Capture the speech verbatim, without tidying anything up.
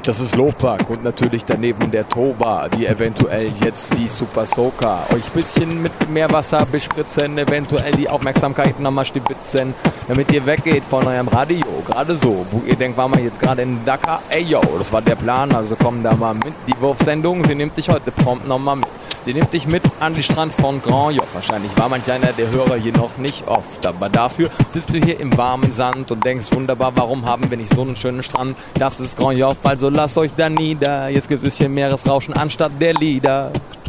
Das ist Lopak und natürlich daneben der Toba, die eventuell jetzt wie Super Soaker euch bisschen mit Meerwasser bespritzen, eventuell die Aufmerksamkeit nochmal stibitzen, damit ihr weggeht von eurem Radio, gerade so, wo ihr denkt, war man jetzt gerade in Dakar, ey yo, das war der Plan, also komm da mal mit, die Wurfsendung, sie nimmt dich heute prompt nochmal mit. Sie nimmt dich mit an den Strand von Grand Joff. Wahrscheinlich war manch einer der Hörer hier noch nicht oft. Aber dafür sitzt du hier im warmen Sand und denkst, wunderbar, warum haben wir nicht so einen schönen Strand? Das ist Grand Joff, also lasst euch da nieder. Jetzt gibt es hier Meeresrauschen anstatt der Lieder.